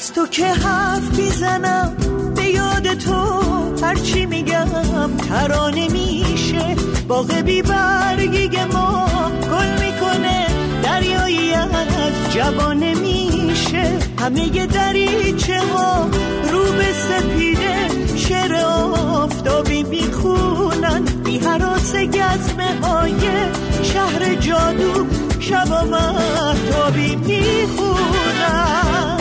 از تو که حرف میزنم به یاد تو، هرچی میگم ترانه میشه. باغ بی برگی ما گل میکنه، دریایی از جوانه میشه. همه دریچه ها رو به سپیده، شعر آفتابی میخونن. بی هراس گزمه های شهر جادو، شبا مهتابی میخونن.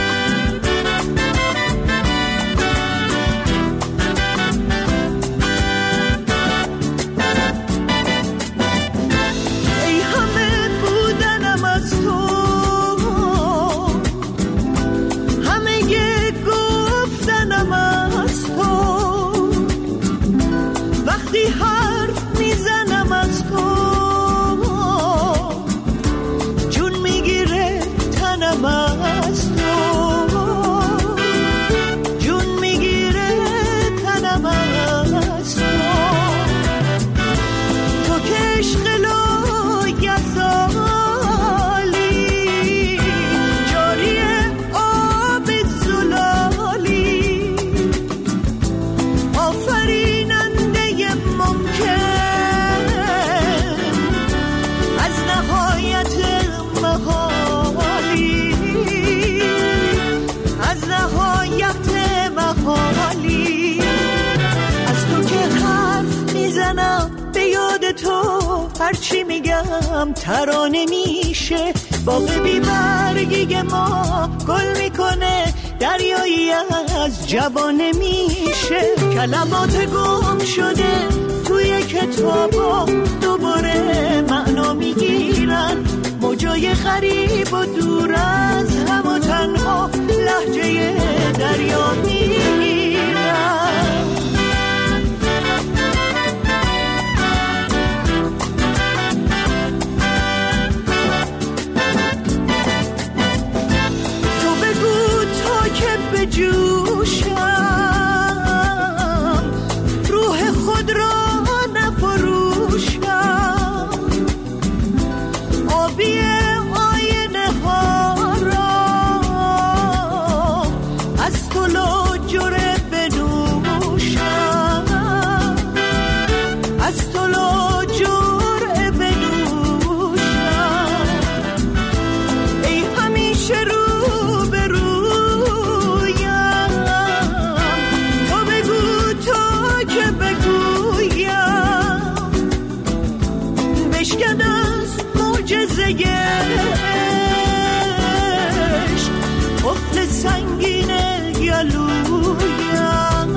هرچی میگم ترانه میشه. باغ بی برگی ما گل میکنه، دریایی از جوانه میشه. کلمات گم شده توی کتابا دوباره معنا میگیرن. موجای غریب و دور از هم و تنها لهجه دریا میگیرن. به جوشم روح خود را نفروشم، آبی آینه ها را از تو لاجره بنوشم، از تو لاجره بنوشم. ای همیشه رو به رو قفل سنگین گلویم،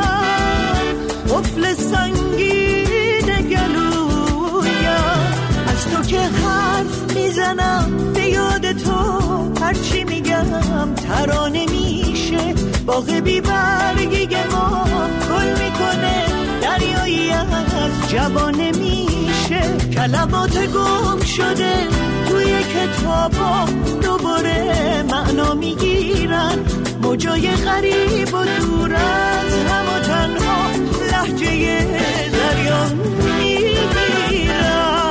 قفل سنگین گلویم. از تو که حرف میزنم به یاد تو، هرچی میگم ترانه میشه. باغ بی برگی ما گل میکنه، دریایی از جوانه میشه. کلمات گم شده توی کتابا دوباره معنا میگیرن. موجای غریب و دور از هم و تنها لهجه دریا میگیرن.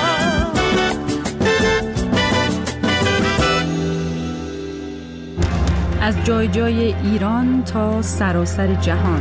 از جای جای ایران تا سراسر جهان،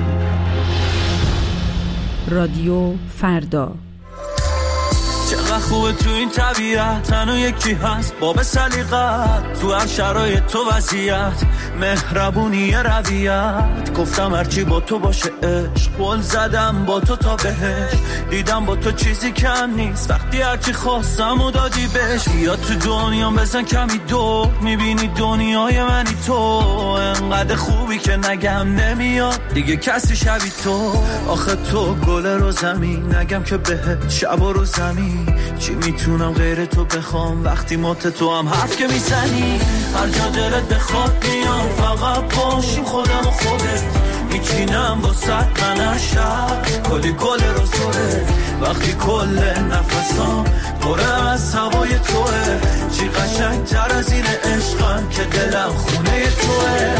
رادیو فردا. چقدر خوبه تو این طبیعت، تنها یکی هست باب سلیقت. تو هر شرایط تو وضعیت، مهربونی رویت. گفتم هرچی با تو باشه عشق، قول زدم با تو تا بهش. دیدم با تو چیزی کم نیست، وقتی هرچی خواستم و دادی بهش. یا تو دنیا بزن کمی دور، میبینی دنیای منی تو. انقدر خوبی که نگم نمیاد دیگه کسی شبی تو. آخه تو گل رو زمین، نگم که بهت شب و رو زمین. چی میتونم غیر تو بخوام، وقتی مات تو هم حرف که میزنی. هر جا دلت بخواد میام، فقط باشیم خودم و خودت. میچینم با صد من شب کلی گل رو سره. وقتی کل نفسام پره از هوای توه. چی قشنگ تر از این عشقم که دلم خونه توه.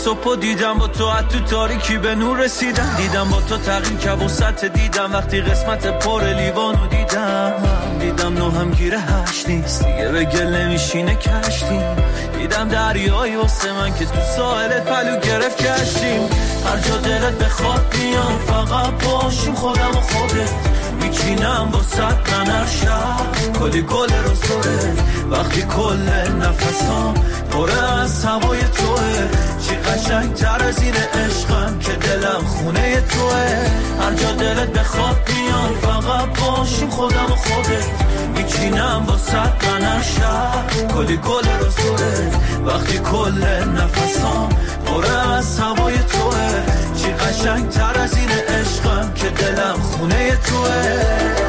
صبح دیدم با تو از تو تاریکی به نور رسیدم، دیدم با تو تغییر کبوست دیدم وقتی قسمت پر لیوانو دیدم نو هم گیره هشت نیست دیگه به گل نمیشینه کشتیم، دیدم دریایی واسه من که تو ساحلت پلو گرفت کشتیم، هر جا دلت بخواد بیام فقط باشیم خودم و خودت، میچینم با ست ننر شب کلی گل روزوره، وقتی کل نفسام پره از هوای توه، چی قشنگ تر از این عشقم که دلم خونه توه، هر جا دلت بخواد بیام فقط باشیم خودم و خودت، میچینم با ست ننر شب کلی گل روزوره، وقتی کل نفسام پره از هوای توه، چی قشنگ تر از این عشقم که دلم خونه توه.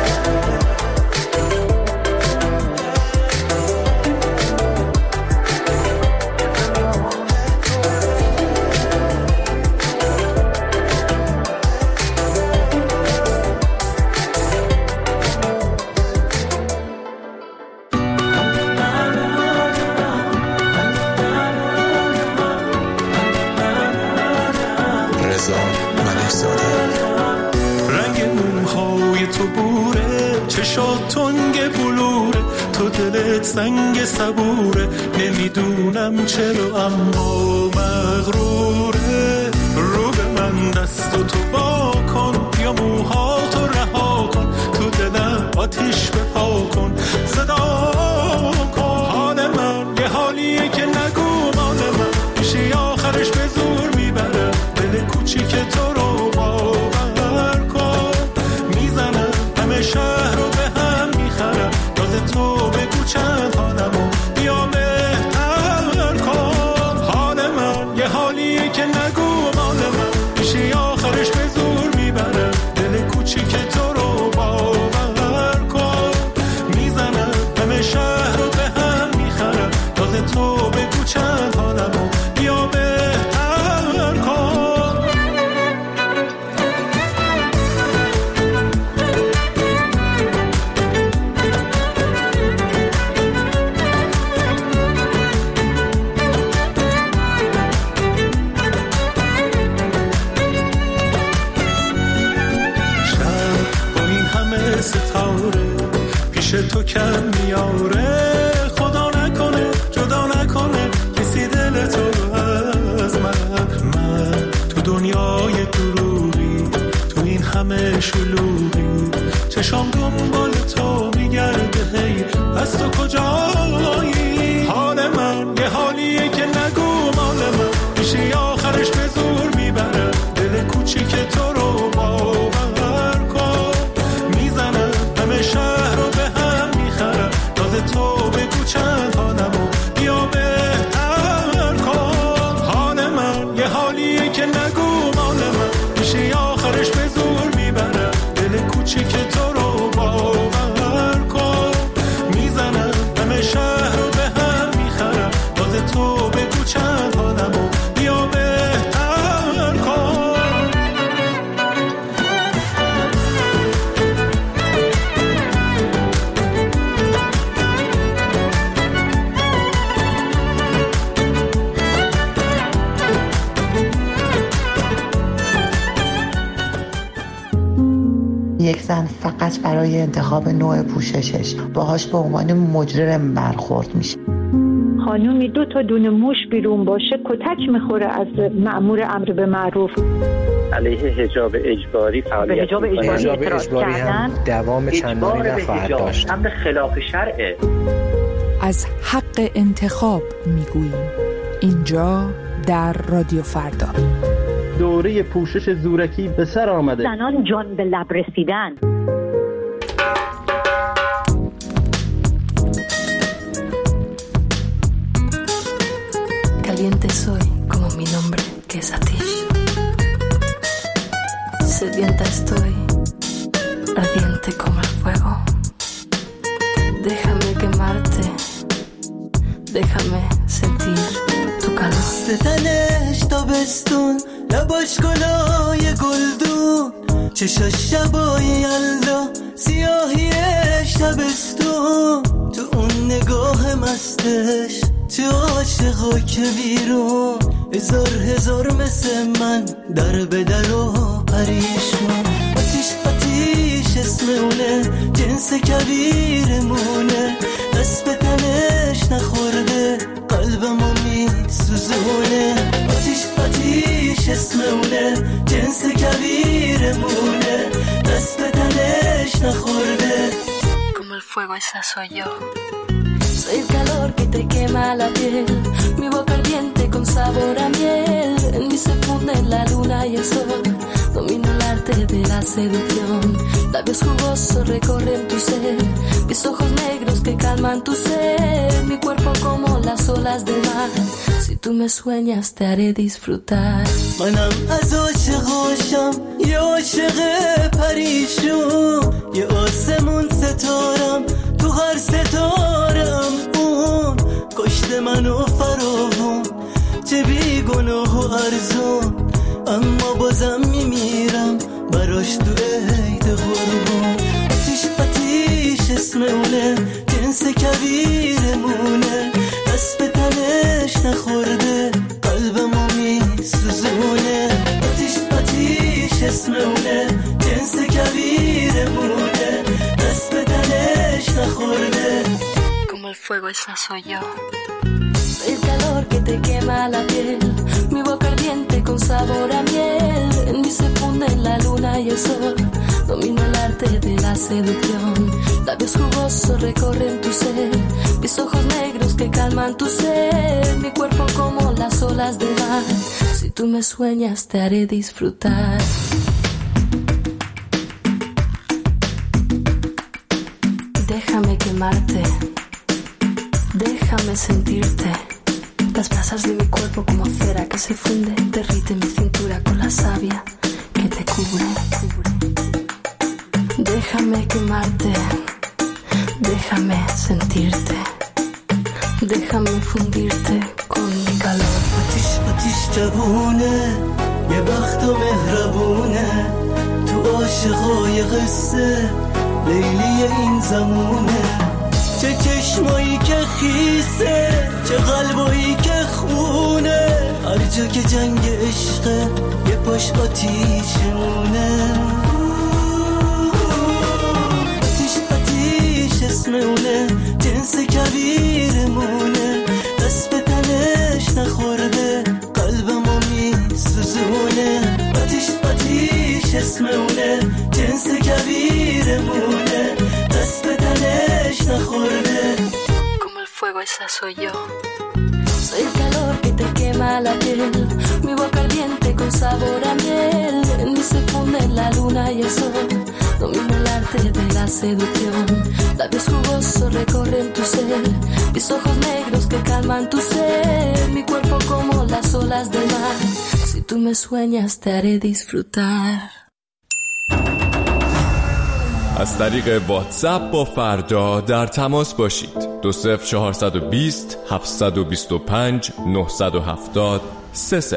رنگ موهای تو بوره، چشات تنگ بلوره، تو دلت سنگ صبوره، نمیدونم چرا اما مغروره، رو به من دست و تو وا کن یا موهاتو رها کن، تو دلم آتیش بپا کن صدا کن، حال من یه حالیه که نگو مال من میشه آخرش به زور میبره، دل کوچیک تو رو باور کن، میزنم همه شهر رو به هم میخرم، باز تو بگو چند حالمو بیا بهتر کن، حال من یه حالیه که نگو مال من میشه آخرش به زور میبره، دل کوچیک تو رو باور کن، میزنم همه شهر رو به هم میخرم، باز تو بگو چند حالمو بیا بهتر کن. ستاره پیش تو کم میاره، خدا نکنه جدا نکنه کسی دل تو از من تو دنیای دروغی، تو این همه شلوغی، چشام دنبال تو میگرده هی از تو کجایی، حال من یه حالیه که نگو مال من میشه آخرش به زور میبره، دل کوچیک تو رو باور کن، میزنم همه شهر رو به هم میخرم، باز تو بگو چند حالمو بیا بهتر کن، حال من یه حالیه که نگو مال من میشه آخرش به زور میبره، دل کوچیک تو رو باور کن، میزنم همه شهر رو به هم میخرم، باز تو بگو چند حالمو بیا بهتر کن. یک زن فقط برای انتخاب نوع پوششش باهاش به عنوان مجرم برخورد میشه. خانومی 2 تا دونه موش بیرون باشه کتک میخوره از مأمور امر به معروف. علیه حجاب اجباری فعالیت حجاب اجباری هم دوام چندانی نخواهد داشت. امر خلاف شرعه. از حق انتخاب میگوییم اینجا در رادیو فردا. دوره پوشش زورکی به سر آمده. زنان جان به لب رسیدن. Caliente soy como mi nombre que es Atish. Sedienta estoy, ardiente como el fuego. Déjame quemarte, déjame sentir tu calor. ستنش تابستون لباش گلای گلدون چشاش شبای یلدا سیاهیش تابستون تو اون نگاه مستش تو عاشقا که بیرون هزار هزار مثل من در به در و پریشون. آتیش آتیش اسم اونه، جنس کبیرمونه، دست به تنش نخورده قلبمو میسوزونه. آتیش آتیش اسم اونه، جنس کبیرمونه، دست به تنش نخورده. Como el fuego esa soy yo. Soy el calor que te quema la piel, mi boca ardiente con sabor a miel. En mí se funden la luna y el sol, domino el arte de la seducción. Labios jugosos recorren tu ser, mis ojos negros que calman tu sed. Mi cuerpo como las olas del mar, si tú me sueñas te haré disfrutar. منم از عاشقاشم یه عاشق پریشون، یه آسمون ستارم تو هر ستارم. اون کشت منو فراوون، چه بیگناه و ارزون، اما بازم میمیرم براش تو عید قربون. آتیش آتیش اسم اونه، جنس کبیرمونه، دست به تنش نخورده قلبمو میسوزونه. آتیش آتیش اسم اونه، جنس کبیرمونه، دست به تنش نخورده. Como el fuego esa soy yo. Soy el calor que te quema la piel, mi boca ardiente con sabor a miel. En mí se funden la luna y el sol, domino el arte de la seducción. Labios jugosos recorren tu ser, mis ojos negros que calman tu sed. Mi cuerpo como las olas del mar, si tú me sueñas te haré disfrutar. Déjame quemarte, déjame sentirte. Las brasas de mi cuerpo como cera que se funde, derrite mi cintura con la savia que te cubre. Déjame quemarte, déjame sentirte, déjame fundirte con mi calor. آتیش آتیش جوونه، یه بخت و مهربونه، تو عاشقای قصه لیلی این زمونه. چه چشمایی که خیسه، چه قلبایی که خونه، هر جا که جنگ عشقه یه پاش آتیشمونه. آتیش آتیش اسم اونه، جنس کبیرمونه، دست به تنش نخورده قلبمو میسوزونه. آتیش آتیش اسم اونه، جنس کبیرمونه، دست به تنش نخورده. Como el fuego esa soy yo. Soy el calor que te quema la piel, mi boca ardiente con sabor a miel. En mí se funden la luna y el sol, domino el arte de la seducción. Labios jugosos recorren tu ser, mis ojos negros que calman tu sed. Mi cuerpo como las olas del mar, si tú me sueñas te haré disfrutar. از طریق واتساپ با فردا در تماس باشید. 20420 725 970 30.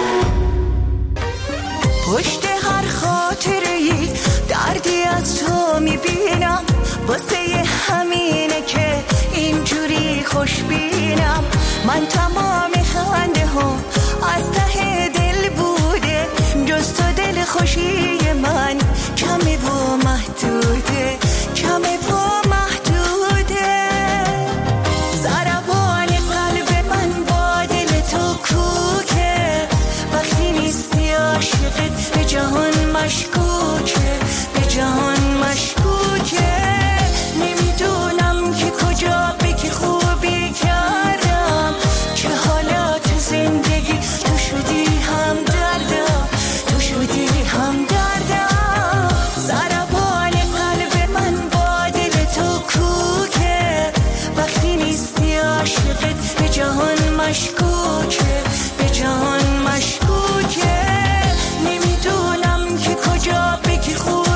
پشت هر خاطره‌ای دردی از تو میبینم، واسه همینه که اینجوری خوشبینم. من تمام خنده ها از ته دل بوده، جز تو دل خوشی من کمی و محدوده، کمی و محدوده. ضربان قلب من با دل تو کوکه، وقتی نیستی عاشقت به جهان مشکوکه، به جهان مشکوکه. نمیدونم که کجا به که خوبی کردم، چه حالات زندگی تو شدی هم دردم، تو شدی هم دردم. ضربان قلب من با دل تو کوکه، وقتی نیستی عاشقت به جهان مشکوکه، به جهان مشکوکه. نمیدونم که کجا به که خوب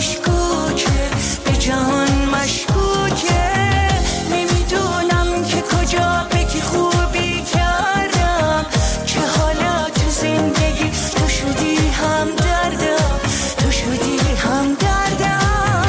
مشکوکه، به جهان مشکوکه. نمیدونم که کجا به کی خوبی کردم، چه حالا تو زندگی تو شدی هم دردم، تو شدی هم دردم.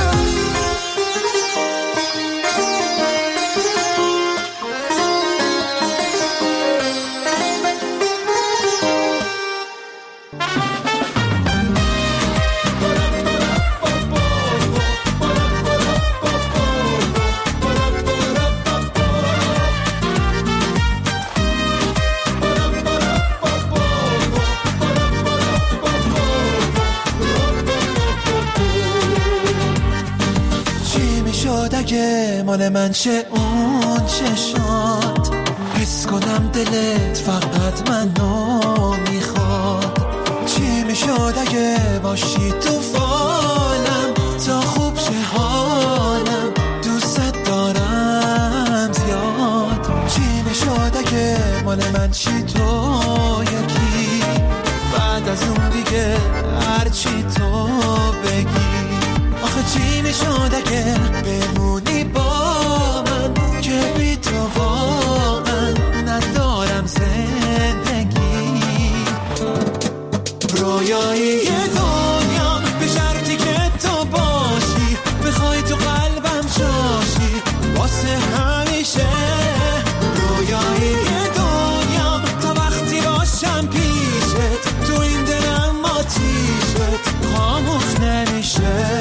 اگه مال من چه اون چشات، حس کنم دلت فقط منو میخواد. چی میشد اگه باشی تو فالم، تا خوب شه حالم، دوست دارم زیاد. چی میشد اگه مال من چی تو یکی، بعد از اون دیگه هرچی تو بگی. آخه چی میشد اگه بمونی با من، که بی تو واقعا ندارم زندگی. رویایی دنیام به شرطی که تو باشی، بخوای تو قلبم جاشی واسه همیشه. رویایی دنیام تا وقتی باشم پیشت، تو این دلم آتیشت خاموش نمیشه.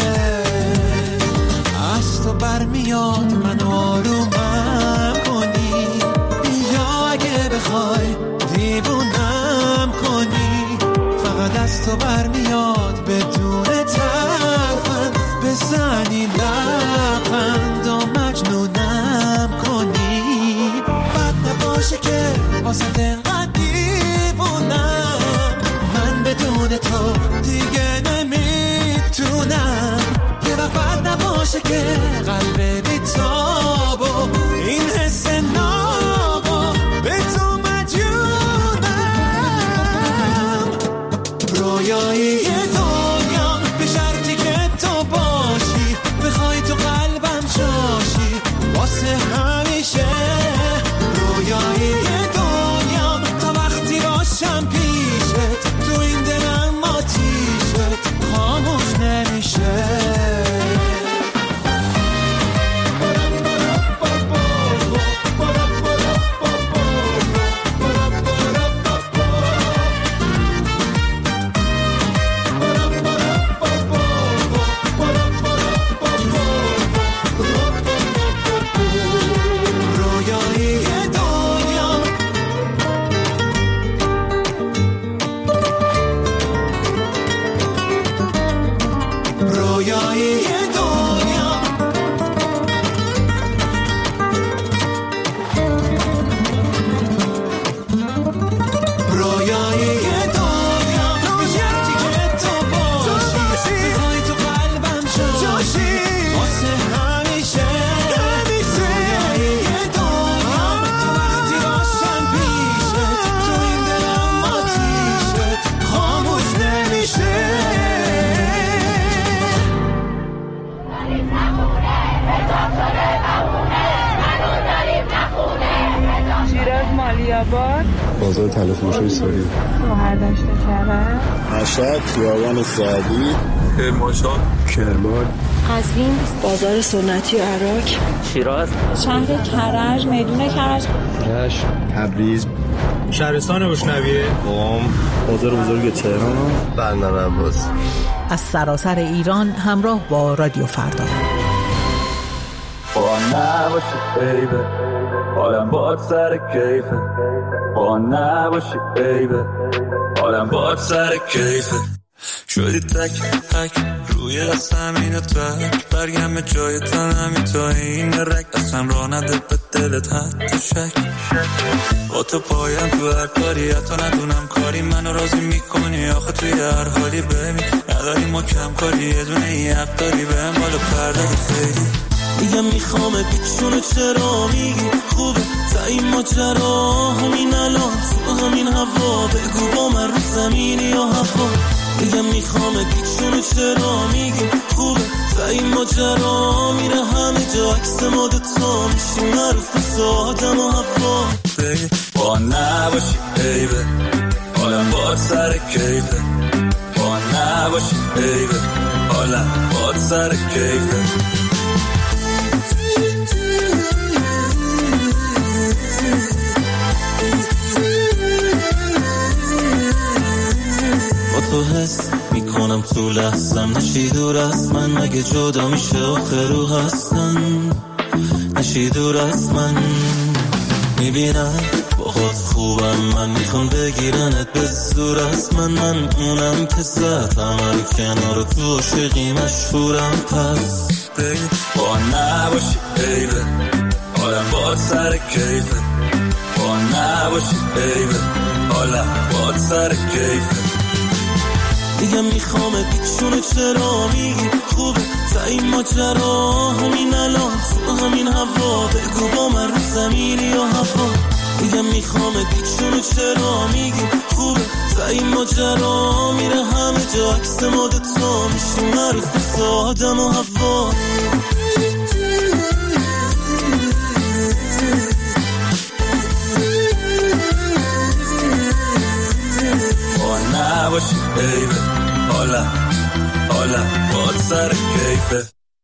از تو برمیاد من آرومم کنی، یا اگه بخوای دیوونم کنی. فقط از تو برمیاد بدون ترفند، بزنی لبخند و مجنونم کنی. بد نباشه که واسه اینقدر دیوونم، من بدون تو دیگه نمیتونم. یه وقت بد نباشه که قلب بیتاب و این حس نابا به تو مجنونم. رویایی دنیام به شرطی که تو باشی، بخوای تو قلبم جاشی واسه همیشه. رویایی دنیام تا وقتی باشم پیشت، تو این دلم آتیشت خاموش نمیشه. بازار تلفروشی ساری، شوهر داشته کرد، مشهد، خیابان سعدی، کرمانشاه، کرمان، قزوین، بازار سنتی عراق، شیراز، شهر کرج، میدون کرج، رشت، تبریز، شهرستان بشنویه، قم، بازار بزرگ تهران، بندر عباس. از سراسر ایران همراه با رادیو فردا. با نباشی بیبه حالم باد سر کیفه، با نباشی بیبه حالم باد سر کیفه. شدی تک تک روی قسم اینو تک، برگم جای تنمی تا این رک، اصلا را نده به دلت حتی شک. با تو پایم تو هر کاری، حتی ندونم کاری منو راضی میکنی. آخه توی هر حالی ببین نداری ما کم کاری، یه دونه یه حق داری بهم بالا پرده خیلی. میگم میخوامه بیچونه چرا میگی خوبه تا این ماجرا همین الان تو همین هوا، بگو با من رو زمینی یا هوا. دیگه میخوام گیچونو چرا میگی خوبه و این ماجرا میره همه جا عکس ما دوتا میشیم معروف مثل آدم و هوا با نباشی عیبه حالم باد سر کیفه با نباشی عیبه حالم باد سر کیفه تو حس میکنم تو لحظم نشی دور از من مگه جدا میشه آخر رو هستن نشی دور از من میبینم باهات خوبم من میخوام بگیرنت به زور از من اونم که زد همه رو کنار تو عاشقی مشهورم پس با نباشی عیبه حالم باد سر کیفه با نباشی عیبه حالم باد سر کیفه دیگه میخوام بیچونه چرا میگی خوبه تا این ماجرا همین الان تو همین هوا بگو با من رو زمینی یا هوا دیگه میخوام بیچونه چرا میگی خوبه تا این ماجرا میره همه جا عکس ما دوتا میشیم معروف مثل آدم و هوا با نباشی بیبه حالا باد سر کیفه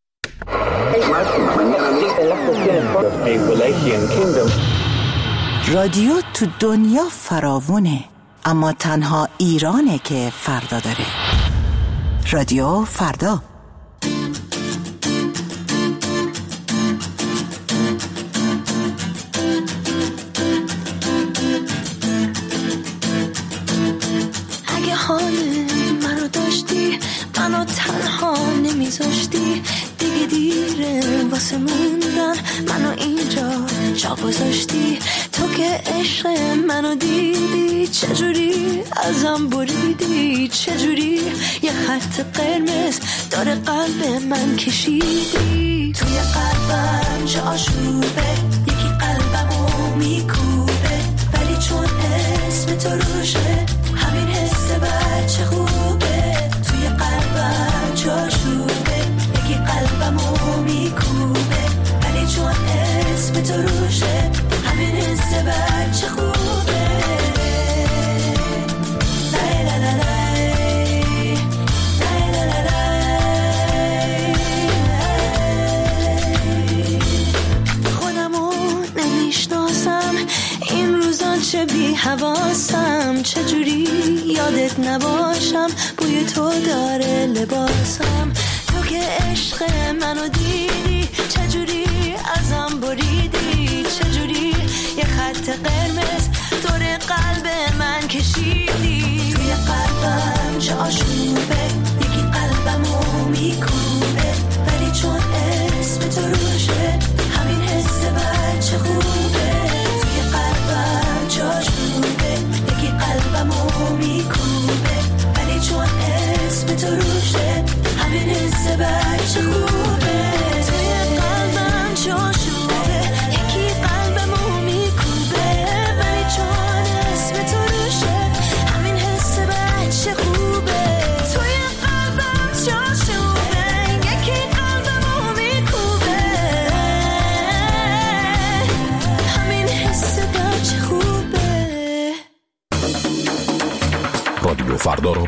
رادیو تو دنیا فراوونه اما تنها ایرانه که فردا داره. رادیو فردا. اگه حال منو داشتی منو تنها نمیذاشتی دیگه دیره واسه موندن منو اینجا جا گذاشتی تو که عشق منو دیدی چجوری ازم بریدی چجوری یه خط قرمز داره قلب من کشیدی توی قلبم جاشوبه یکی قلبمو میکوبه ولی چون اسم تو روشه همین حس بچه خوبه توی قلبم جاشوبه یکی قلبمو میکوبه ولی چون اسم تو روشه همین حس بچه خوبه لا لا لا چه بی حواسم چجوری یادت نباشم بوی تو داره لباسم تو که عشق منو دیدی چجوری ازم بریدی چجوری یه خط قرمز دور قلب من کشیدی توی قلبم جاشوبه یکی قلبمو میکوبه ولی چون اسم تو روشه همین حس بچه خوبه جاشوبه یکی قلبمو میکوبه ولی چون اسم تو روشه همین حس بچه خوبه توی قلبم جاشوبه یکی قلبمو میکوبه ولی چون اسم تو روشه همین حس بچه خوبه توی قلبم جاشوبه یکی قلبمو میکوبه همین حس بچه خوبه. رادیو فردا رو